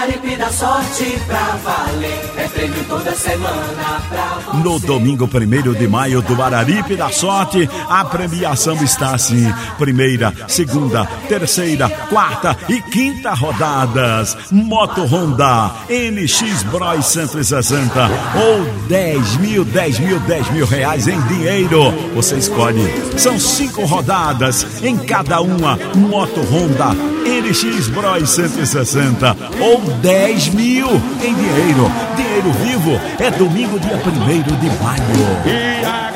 Araripe da sorte pra valer, é prêmio toda semana pra você. No domingo 1º de maio do Araripe da Sorte, a premiação está assim: primeira, segunda, terceira, quarta e quinta rodadas. Moto Honda NX Bros 160 ou 10 mil reais em dinheiro. Você escolhe. São 5 rodadas em cada uma. Moto Honda NX Bros 160 ou 10 mil em dinheiro. Dinheiro vivo é domingo, dia 1º de maio.